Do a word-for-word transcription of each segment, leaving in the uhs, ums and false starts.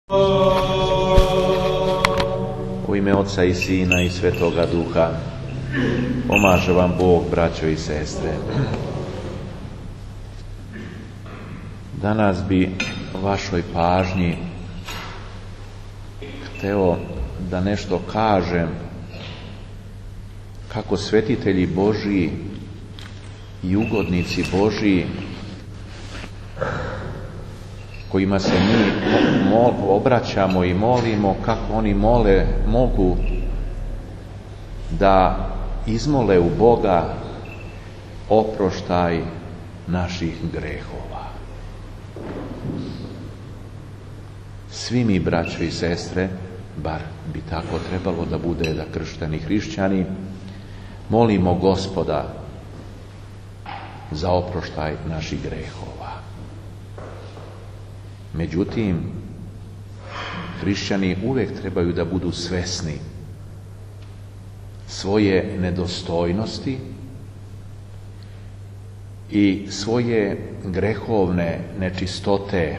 U ime Oca i Sina i Svetoga Duha, pomaže vam Bog, braćo i sestre. Danas bi vašoj pažnji hteo da nešto kažem kako svetitelji Božji i ugodnici Božji, kojima se mi obraćamo i molimo, kako oni mole, mogu da izmole u Boga oproštaj naših grehova. Svi mi, braćo i sestre, bar bi tako trebalo da bude, da kršteni hrišćani, molimo Gospoda za oproštaj naših grehova. Međutim, hrišćani uvijek trebaju da budu svesni svoje nedostojnosti i svoje grehovne nečistote,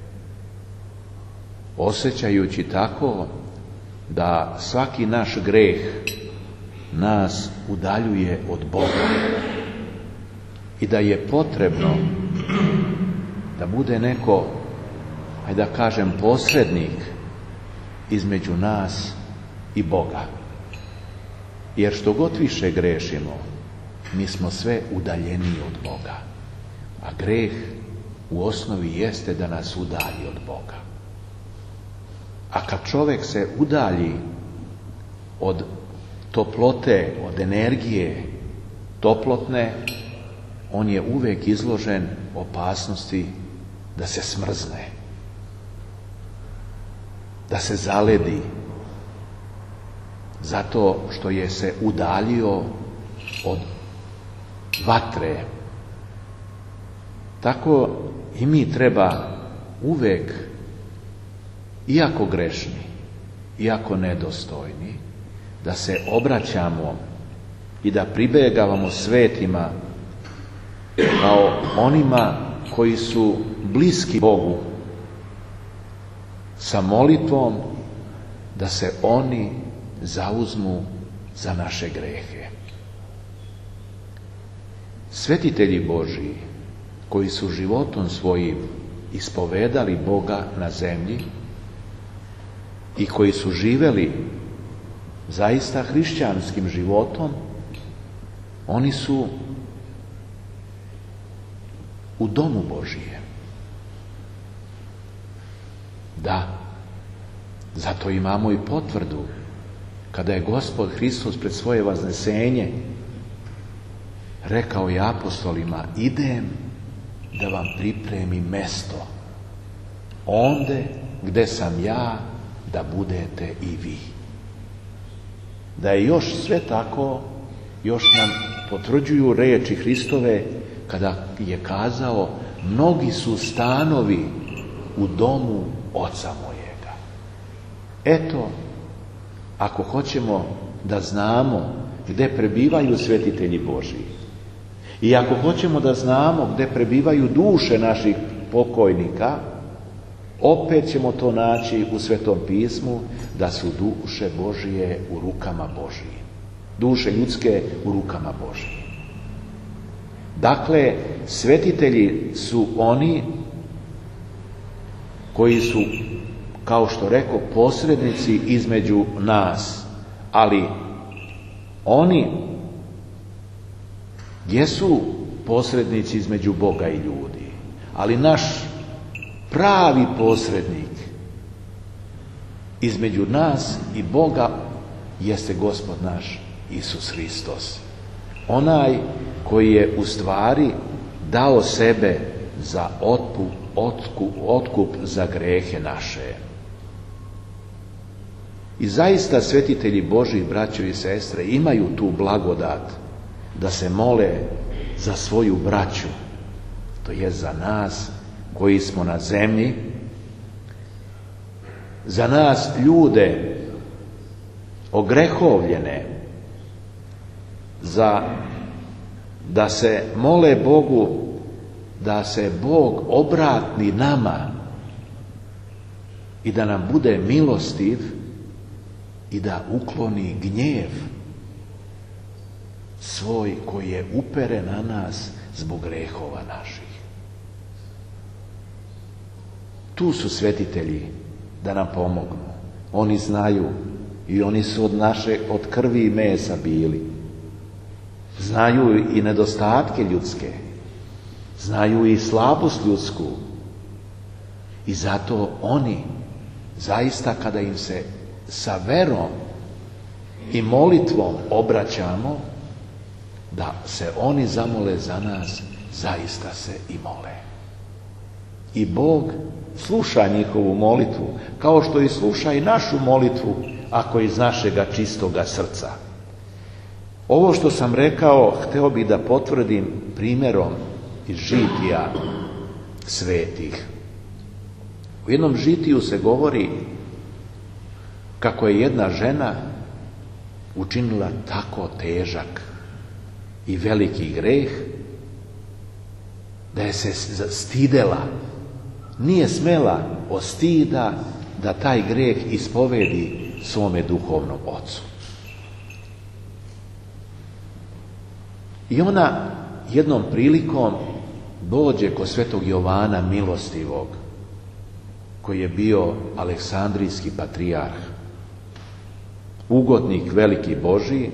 osjećajući tako da svaki naš greh nas udaljuje od Boga i da je potrebno da bude neko, ajde da kažem, posrednik između nas i Boga. Jer što god više grešimo, mi smo sve udaljeniji od Boga. A greh u osnovi jeste da nas udalji od Boga. A kad čovjek se udalji od toplote, od energije toplotne, on je uvijek izložen opasnosti da se smrzne, da se zaledi, zato što je se udaljio od vatre. Tako i mi treba uvijek, iako grešni, iako nedostojni, da se obraćamo i da pribegavamo svetima kao onima koji su bliski Bogu, sa molitvom da se oni zauzmu za naše grehe. Svetitelji Božji koji su životom svojim ispovedali Boga na zemlji i koji su živeli zaista hrišćanskim životom, oni su u domu Božije. Da, zato imamo i potvrdu kada je Gospod Hristos pred svoje vaznesenje rekao je apostolima: idem da vam pripremim mesto, onde gde sam ja, da budete i vi. Da je još sve tako, još nam potvrđuju riječi Hristove kada je kazao: mnogi su stanovi u domu Oca mojega. Eto, ako hoćemo da znamo gde prebivaju svetitelji Božji i ako hoćemo da znamo gde prebivaju duše naših pokojnika, opet ćemo to naći u Svetom pismu, da su duše Božije u rukama Božije. Duše ljudske u rukama Božije. Dakle, svetitelji su oni koji su, kao što rekao, posrednici između nas, ali oni jesu posrednici između Boga i ljudi, ali naš pravi posrednik između nas i Boga jeste Gospod naš Isus Hristos. Onaj koji je u stvari dao sebe za otkup, otkup, otkup za grehe naše. I zaista svetitelji Božji, braćo i sestre, imaju tu blagodat da se mole za svoju braću, to je za nas koji smo na zemlji, za nas ljude ogrehovljene, za da se mole Bogu da se Bog obrati nama i da nam bude milostiv i da ukloni gnjev svoj koji je uperen na nas zbog grehova naših. Tu su svetitelji da nam pomognu. Oni znaju i oni su od naše, od krvi i mesa bili. Znaju i nedostatke ljudske. Znaju i slabost ljudsku. I zato oni, zaista kada im se sa verom i molitvom obraćamo, da se oni zamole za nas, zaista se i mole. I Bog sluša njihovu molitvu, kao što i sluša i našu molitvu, ako iz našega čistoga srca. Ovo što sam rekao, hteo bih da potvrdim primjerom iz žitija svetih. U jednom žitiju se govori kako je jedna žena učinila tako težak i veliki greh da je se stidela, nije smela od stida da taj greh ispovedi svome duhovnom ocu. I ona jednom prilikom dođe kod svetog Jovana Milostivog, koji je bio aleksandrijski patrijarh, ugodnik veliki Božji,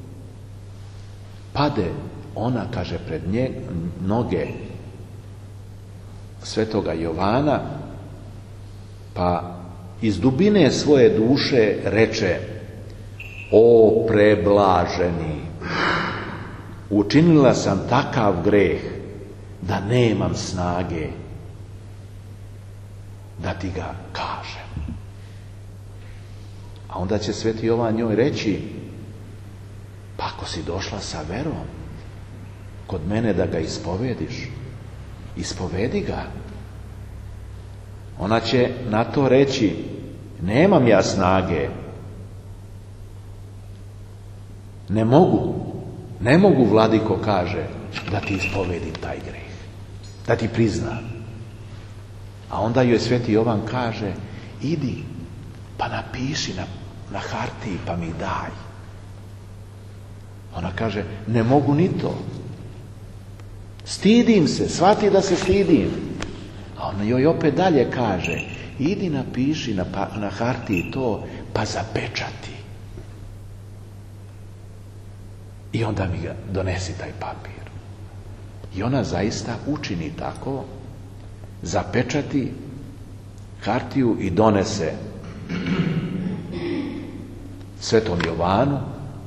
pade ona, kaže, pred nje, noge svetoga Jovana, pa iz dubine svoje duše reče: o preblaženi, učinila sam takav greh da nemam snage da ti ga kažem. A onda će sveti Jovan njoj reći: pa ako si došla sa verom kod mene da ga ispovediš, ispovedi ga. Ona će na to reći: nemam ja snage, ne mogu, ne mogu, vladiko, kaže, da ti ispovedim taj greh, da ti priznam. A onda joj sveti Jovan kaže: idi pa napiši na, na hartiji pa mi daj. Ona kaže: ne mogu ni to, stidim se, shvati da se stidim. A on joj opet dalje kaže: idi napiši na, na hartiji to pa zapečati. I onda mi ga donesi taj papir. I ona zaista učini tako, zapečati hartiju i donese svetom Jovanu,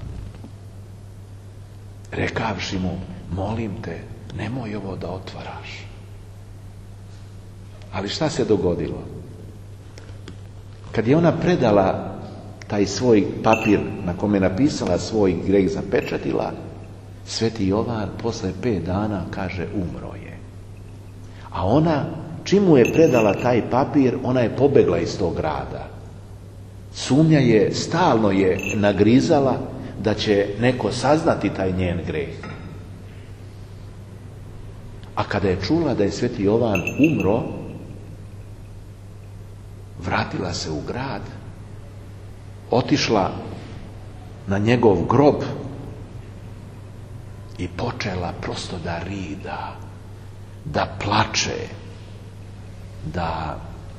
rekavši mu: molim te, nemoj ovo da otvaraš. Ali šta se dogodilo? Kad je ona predala taj svoj papir na kome je napisala svoj greh, zapečatila, sveti Jovan posle pet dana, kaže, umro je. A ona, čim mu je predala taj papir, ona je pobegla iz tog grada. Sumnja je, stalno je nagrizala da će neko saznati taj njen greh. A kada je čula da je sveti Jovan umro, vratila se u grad, otišla na njegov grob i počela prosto da rida, da plače, da...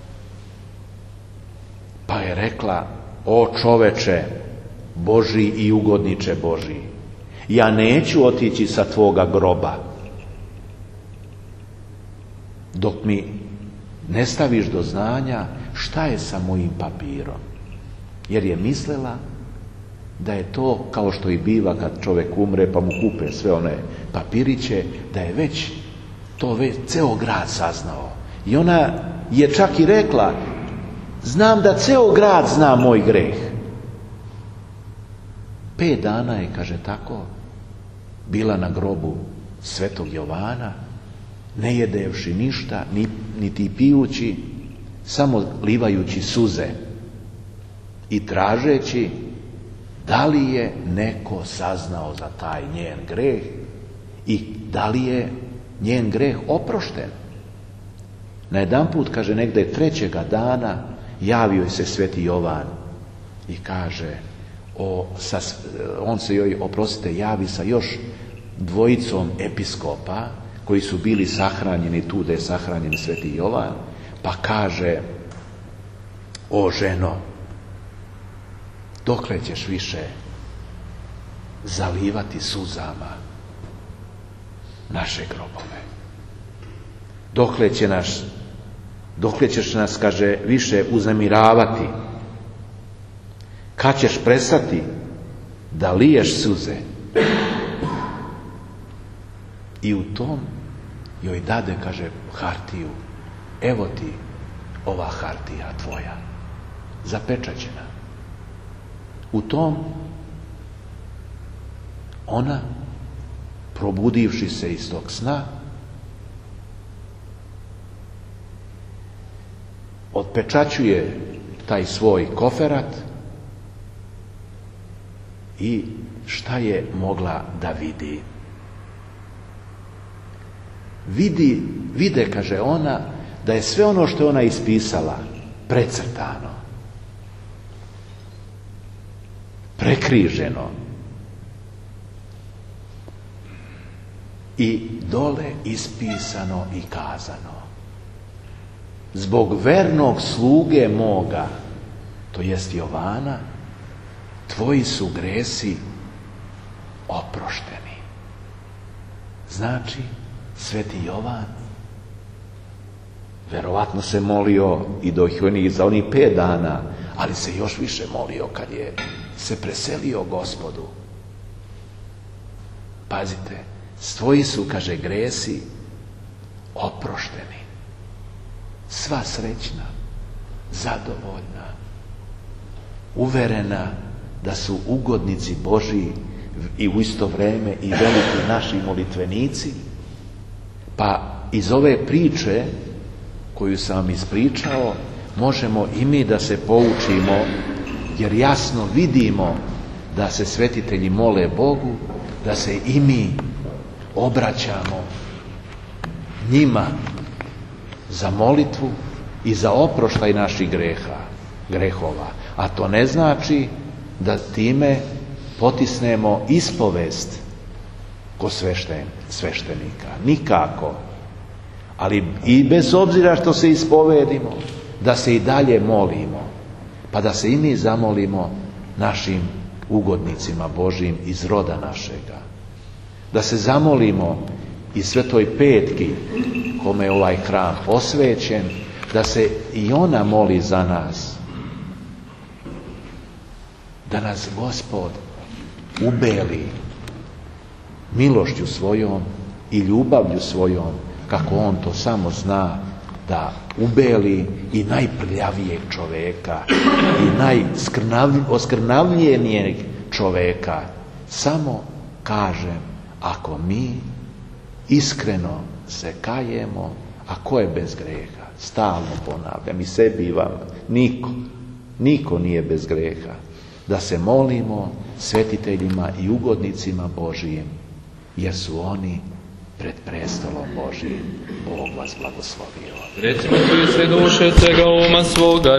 Pa je rekla: o čoveče Božji i ugodniče Božji, ja neću otići sa tvoga groba dok mi ne staviš do znanja šta je sa mojim papirom. Jer je mislila da je to, kao što i biva kad čovjek umre pa mu kupe sve one papiriće, da je već to već ceo grad saznao. I ona je čak i rekla: znam da ceo grad zna moj greh. Pet dana je, kaže, tako bila na grobu svetog Jovana, ne jedevši ništa, niti pijući, samo livajući suze i tražeći da li je neko saznao za taj njen greh i da li je njen greh oprošten. Najedanput, kaže, negde trećega dana javio se sveti Jovan i kaže, o, sa, on se joj, oprostite, javi sa još dvojicom episkopa koji su bili sahranjeni tu da je sahranjen sveti Jovan, pa kaže, o ženo, dokle ćeš više zalivati suzama naše grobove? Dokle će nas, dokle ćeš nas, kaže, više uznemiravati? Kad ćeš prestati da liješ suze? I u tom joj dade, kaže, hartiju. Evo ti ova hartija tvoja, zapečaćena. U tom ona, probudivši se iz tog sna, otpečaćuje taj svoj koferat i šta je mogla da vidi? Vidi, vide, kaže ona, da je sve ono što je ona ispisala precrtano, prekriženo i dole ispisano i kazano: zbog vernog sluge moga, to jest Jovana, tvoji su gresi oprošteni. Znači, sveti Jovan verovatno se molio i do onih za onih pet dana, ali se još više molio kad je se preselio Gospodu. Pazite, tvoji su, kaže, gresi oprošteni. Sva srećna, zadovoljna, uverena da su ugodnici Božji i u isto vrijeme i veliki naši molitvenici. Pa iz ove priče koju sam vam ispričao možemo i mi da se poučimo, jer jasno vidimo da se svetitelji mole Bogu, da se i mi obraćamo njima za molitvu i za oproštaj naših greha, grehova. A to ne znači da time potisnemo ispovest kod svešten, sveštenika. Nikako. Ali i bez obzira što se ispovedimo, da se i dalje molimo, pa da se i mi zamolimo našim ugodnicima Božjim iz roda našega. Da se zamolimo i Svetoj Petki, kome je ovaj hram posvećen, da se i ona moli za nas. Da nas Gospod ubeli milošću svojom i ljubavlju svojom, kako on to samo zna, da ubeli i najprljavijeg čoveka i najoskrnavljenijeg čoveka. Samo kažem, ako mi iskreno se kajemo, a ko je bez greha? Stalno ponavljam i sebi i vam, niko, niko nije bez greha. Da se molimo svetiteljima i ugodnicima Božijim, jer su oni pred prestolom Božijim. Bog vas blagoslovio. Recimo, koji sve duše svega uma svoga